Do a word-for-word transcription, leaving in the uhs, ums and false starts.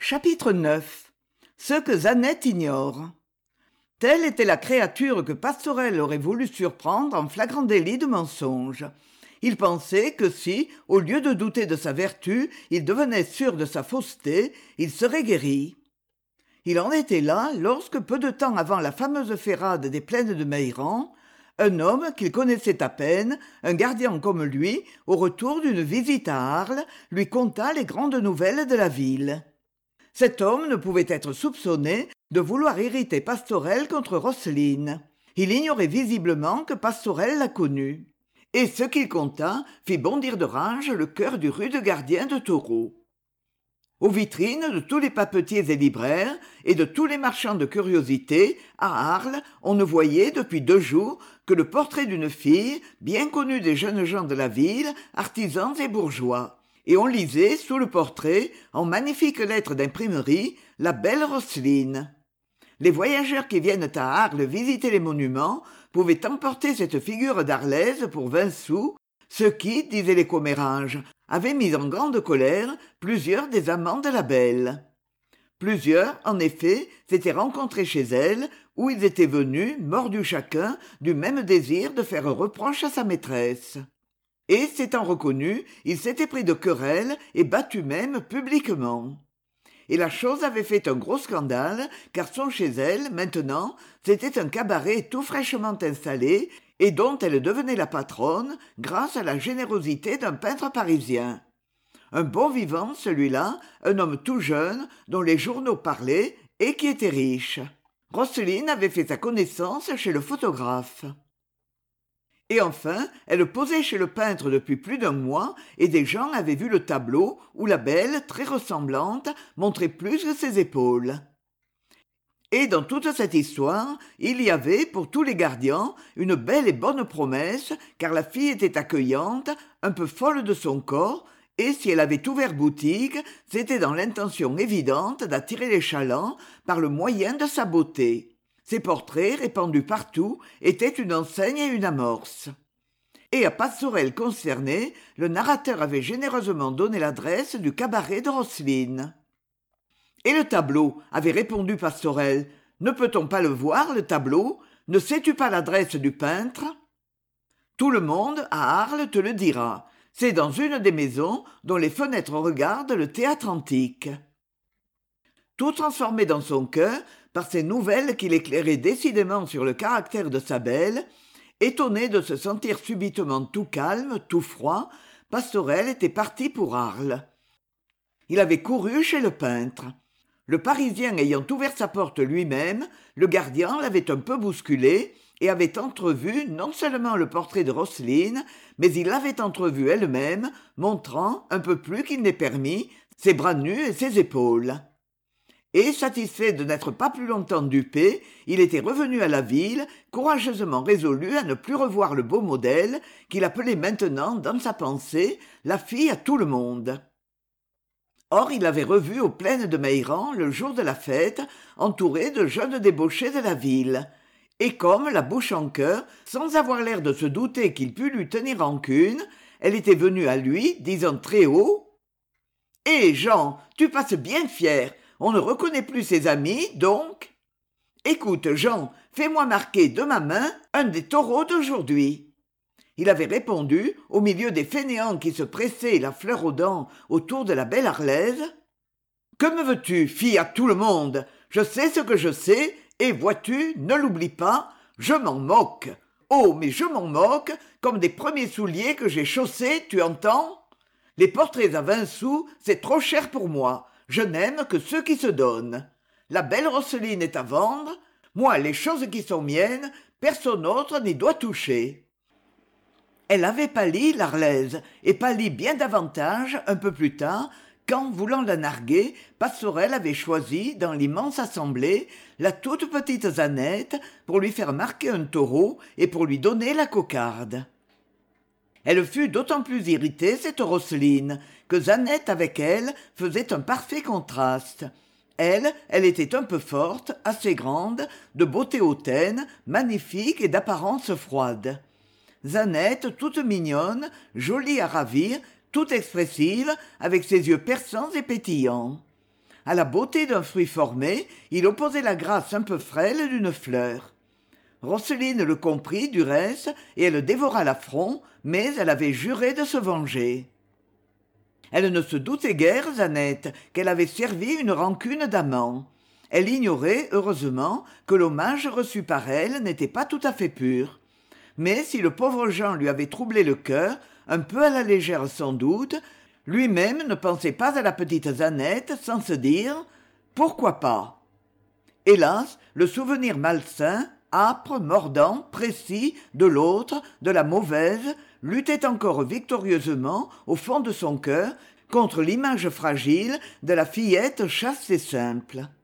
Chapitre neuf. Ce que Zanette ignore. Telle était la créature que Pastourelle aurait voulu surprendre en flagrant délit de mensonge. Il pensait que si, au lieu de douter de sa vertu, il devenait sûr de sa fausseté, il serait guéri. Il en était là lorsque, peu de temps avant la fameuse ferrade des plaines de Meilleran, un homme qu'il connaissait à peine, un gardien comme lui, au retour d'une visite à Arles, lui conta les grandes nouvelles de la ville. Cet homme ne pouvait être soupçonné de vouloir irriter Pastourelle contre Rosseline. Il ignorait visiblement que Pastourelle la connût. Et ce qu'il conta fit bondir de rage le cœur du rude gardien de taureaux. Aux vitrines de tous les papetiers et libraires et de tous les marchands de curiosités, à Arles, on ne voyait depuis deux jours que le portrait d'une fille, bien connue des jeunes gens de la ville, artisans et bourgeois. Et on lisait, sous le portrait, en magnifiques lettres d'imprimerie, la belle Rosseline. Les voyageurs qui viennent à Arles visiter les monuments pouvaient emporter cette figure d'Arlaise pour vingt sous, ce qui, disaient les commérages, avait mis en grande colère plusieurs des amants de la belle. Plusieurs, en effet, s'étaient rencontrés chez elle, où ils étaient venus, mordus chacun, du même désir de faire reproche à sa maîtresse. Et, s'étant reconnus, ils s'étaient pris de querelle et battus même publiquement. Et la chose avait fait un gros scandale, car son chez elle, maintenant, c'était un cabaret tout fraîchement installé, et dont elle devenait la patronne grâce à la générosité d'un peintre parisien. Un bon vivant, celui-là, un homme tout jeune, dont les journaux parlaient, et qui était riche. Rosseline avait fait sa connaissance chez le photographe. Et enfin, elle posait chez le peintre depuis plus d'un mois, et des gens avaient vu le tableau où la belle, très ressemblante, montrait plus que ses épaules. Et dans toute cette histoire, il y avait, pour tous les gardiens, une belle et bonne promesse, car la fille était accueillante, un peu folle de son corps, et si elle avait ouvert boutique, c'était dans l'intention évidente d'attirer les chalands par le moyen de sa beauté. Ses portraits, répandus partout, étaient une enseigne et une amorce. Et à Pastourelle concernée, le narrateur avait généreusement donné l'adresse du cabaret de Rosseline. « Et le tableau ?» avait répondu Pastourelle. « Ne peut-on pas le voir, le tableau ? Ne sais-tu pas l'adresse du peintre ?» Tout le monde, à Arles, te le dira. C'est dans une des maisons dont les fenêtres regardent le théâtre antique. Tout transformé dans son cœur par ces nouvelles qui l'éclairaient décidément sur le caractère de sa belle, étonné de se sentir subitement tout calme, tout froid, Pastourelle était parti pour Arles. Il avait couru chez le peintre. Le Parisien ayant ouvert sa porte lui-même, le gardien l'avait un peu bousculé et avait entrevu non seulement le portrait de Rosseline, mais il l'avait entrevue elle-même, montrant, un peu plus qu'il n'est permis, ses bras nus et ses épaules. Et, satisfait de n'être pas plus longtemps dupé, il était revenu à la ville, courageusement résolu à ne plus revoir le beau modèle, qu'il appelait maintenant, dans sa pensée, la fille à tout le monde. Or, il l'avait revue aux plaines de Meilleran le jour de la fête, entourée de jeunes débauchés de la ville. Et comme, la bouche en cœur, sans avoir l'air de se douter qu'il pût lui tenir rancune, elle était venue à lui, disant très haut « Hé, Jean, tu passes bien fier. On ne reconnaît plus ses amis, donc... Écoute, Jean, fais-moi marquer de ma main un des taureaux d'aujourd'hui. » Il avait répondu, au milieu des fainéants qui se pressaient la fleur aux dents autour de la belle Arlaise. « Que me veux-tu, fille à tout le monde ? Je sais ce que je sais, et vois-tu, ne l'oublie pas, je m'en moque. Oh, mais je m'en moque, comme des premiers souliers que j'ai chaussés, tu entends ? Les portraits à vingt sous, c'est trop cher pour moi. Je n'aime que ceux qui se donnent. La belle Rosseline est à vendre. Moi, les choses qui sont miennes, personne autre n'y doit toucher. » Elle avait pâli, l'Arlaise, et pâli bien davantage, un peu plus tard, quand, voulant la narguer, Pastourelle avait choisi, dans l'immense assemblée, la toute petite Zanette pour lui faire marquer un taureau et pour lui donner la cocarde. Elle fut d'autant plus irritée, cette Rosseline, que Zanette avec elle faisait un parfait contraste. Elle, elle était un peu forte, assez grande, de beauté hautaine, magnifique et d'apparence froide. Zanette, toute mignonne, jolie à ravir, toute expressive, avec ses yeux perçants et pétillants. À la beauté d'un fruit formé, il opposait la grâce un peu frêle d'une fleur. Rosseline le comprit, du reste, et elle dévora l'affront, mais elle avait juré de se venger. Elle ne se doutait guère, Jeannette, qu'elle avait servi une rancune d'amant. Elle ignorait, heureusement, que l'hommage reçu par elle n'était pas tout à fait pur. Mais si le pauvre Jean lui avait troublé le cœur, un peu à la légère sans doute, lui-même ne pensait pas à la petite Jeannette sans se dire « pourquoi pas ?» Hélas, le souvenir malsain, âpre, mordant, précis, de l'autre, de la mauvaise, luttait encore victorieusement au fond de son cœur contre l'image fragile de la fillette chaste et simple.